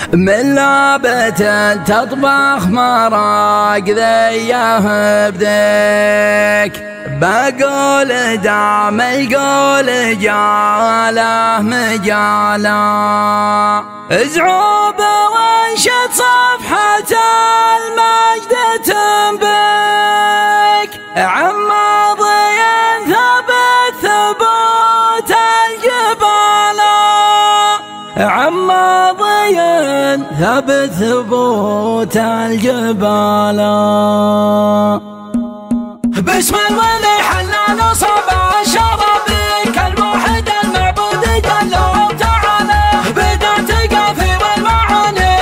من لعبة تطبخ مراق ذيه بذيك، بقول دام يقول جاله مجاله، ازعوب وانشد صفحة المجد تنبك، عماضي ثبت ثبوت الجبال، عماضي ثبت ثبوت الجبال. باسم الولي حلال صب الشرابيك الموحد المعبود جل وتعالى، بدأت تقافي والمعاني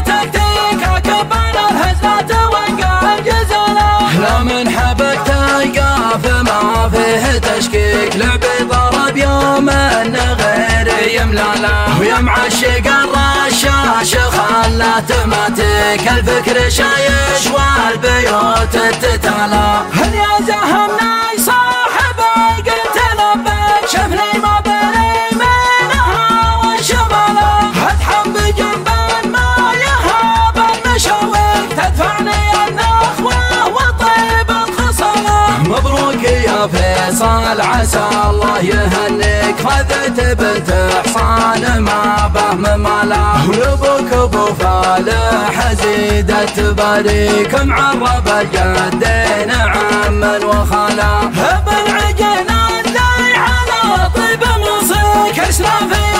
بتكتيك كبر الهزلات وانقى الجزالة، لا من حبك تقاف ما فيه تشكيك، لعبي ضرب يوم انه غير يملاله، ويا معشق الرشاش خلات ماتك الفكر شايش والبيوت تتالى. هل يا زهمناي صاحبي قلت لبيك، شفني ما بين يمينها والشمالة، ادحم بجنب ما يهاب المشاويك، تدفعني النخوة وطيب الخصالة. مبروك يا فيصل عسى الله يهنيك، خذت بنت حصان ما به مماله، ولبوك ابو فالح زيدت بريك، معرب الجدين عما وخالا، ابن عجن اللي على طيب مصيك، اسلافي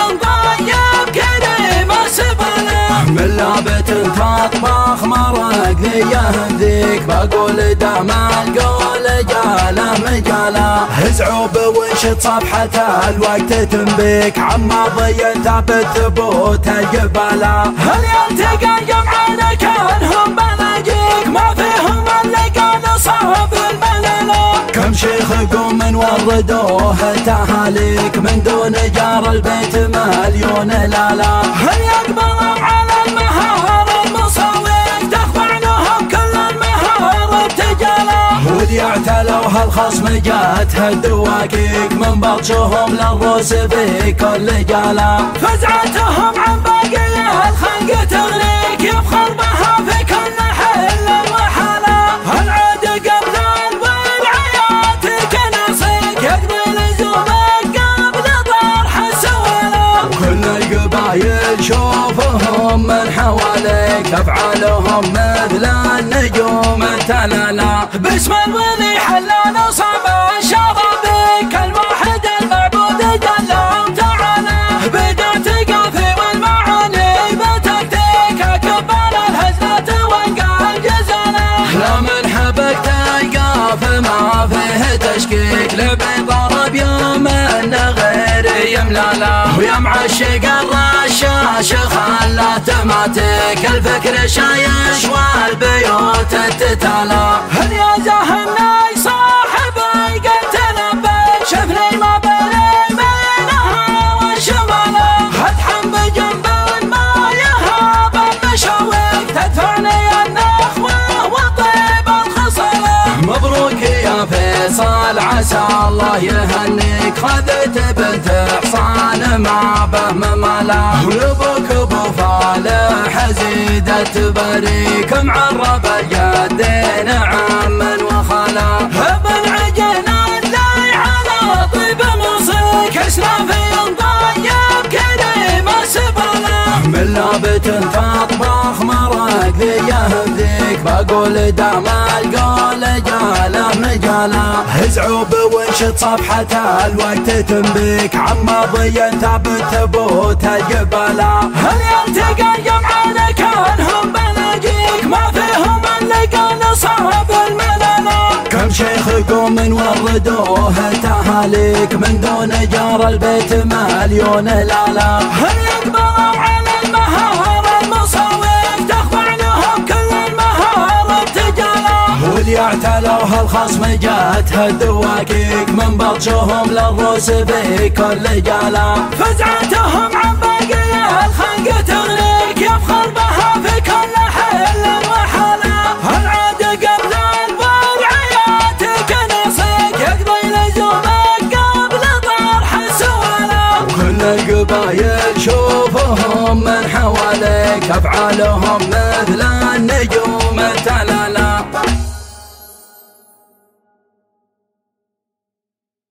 طيب كريم السبله، من لعبة تطبخ مرق ذيك، بقول دام القول جاله مجاله، ازعوب وانشد صفحة الوقت تنبيك، عماضي ثابت ثبوت الجبالة. هل يلتقى جمعنا كانهم بلاجيك، ما فيهم اللي كان صاحب الملل، كم شيخ قوم وردوه تهاليك، من دون جار البيت مليون لالا. هل يقبلوا على المهار المصاويك، تخضع لهم كل المهار بتجاله، ودي اعتلوا هالخصم جاتها الدواكيك، من بطشهم للروس في كل جاله، فزعتهم عن باقي الخلق تغنيك، يفخر بها في كل حل وحاله، العود قبل والعيات كناصيك، يقضي لزومك قبل طرح السواله، وكل القبايل شوفهم من حواليك، افعالهم مثل النجوم تلالا. باسم الولي حلال صب الشرابيك الموحد المعبود جل وتعالى، بدأت تقافي والمعاني بتكتيك كبر الهزلات وانقى الجزالة، لا من حبك تقاف ما فيه تشكيك، لعبي ضرب يوم انه غير يملاله، ويا معشق الرشاش خلات ماتك الفكر شايش والبيوت تتالى. هل يا زهمناي صاحبي قلت لبيك، شفني ما بين يمينها والشمالة، ادحم بجنب ما يهاب المشاويك، تدفعني النخوة وطيب الخصالة. مبروك يا فيصل عسى الله يهنيك، خذت بنت حصان ما به مماله، ولبوك ابو فالح زيدت بريك، معرب الجدين عما وخالا، ابن عجن اللي على طيب مصيك، اسلافي طيب كريم السبله، من لعبة تطبخ مرق ذيك، بقول دام القول جاله مجاله، ازعوب وانشد صفحة الوقت تنبيك، عماضي ثابت ثبوت الجبالة. هل يلتقى جمعنا كانهم بلاجيك، ما فيهم اللي كان صاحب الملل، كم شيخ قوم وردوه تهاليك، من دون جار البيت مليون لالا. هل يقبلوا على المهار المصاويك، تخضع لهم كل المهار بتجاله، ولي اعتلوا هالخصم جاتها الدواكيك، من بطشهم للروس في كل جاله، فزعتهم عن باقي الخلق تغنيك، يفخر بها في كل حل وحاله، العود قبل والعيات كناصيك، يقضي لزومك قبل طرح السواله، وكل القبايل شوفهم من حواليك، أفعالهم مثل